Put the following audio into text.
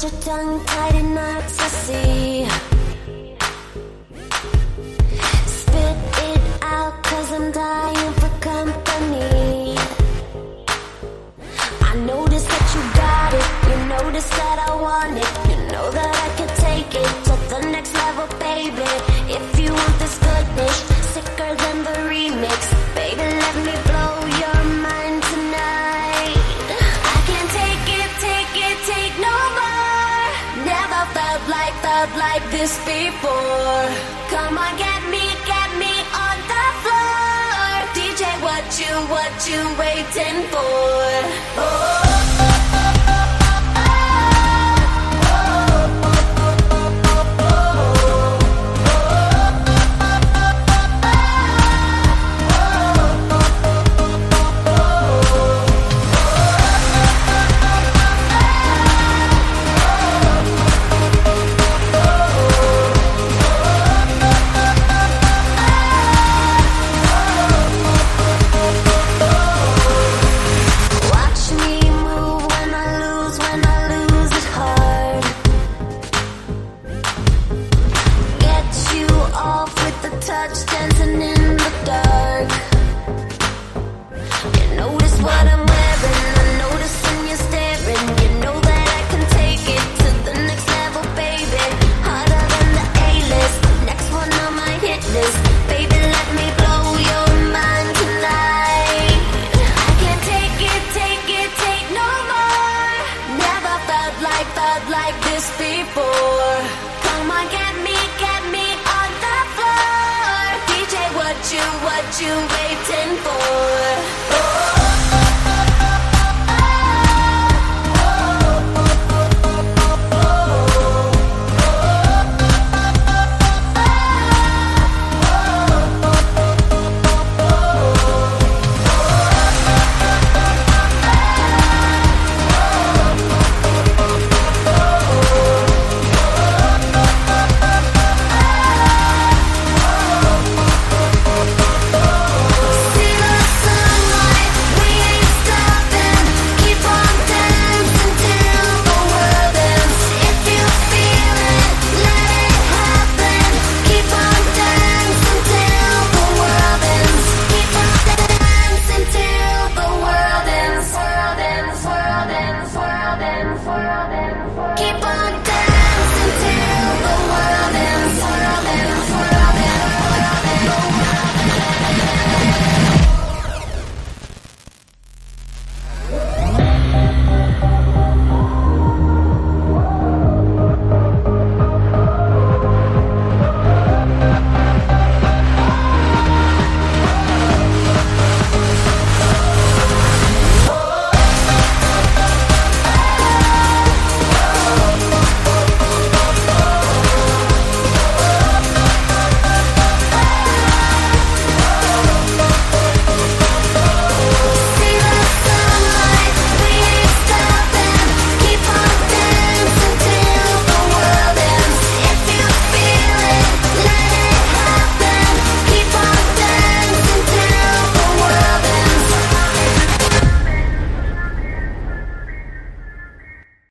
your tongue tied in knots, I see. Spit it out, 'cause I'm dying for company. I notice that you got it, you notice that I want it. You know that I can take it to the next level, baby. If you want this goodness, sicker than the remix, baby, let me blow your mind tonight. I can't take it, take no more. Never felt like this before. Come on, get me on the floor. DJ, what you waiting for? Oh. Touch dancing in the dark. You notice what I'm wearing, I notice when you're staring. You know that I can take it to the next level, baby. Harder than the A-list, next one on my hit list. Baby, let me blow your mind tonight. I can't take it, take no more. Never felt like this before. Come on, get me on the floor. DJ, what you waiting for? Oh.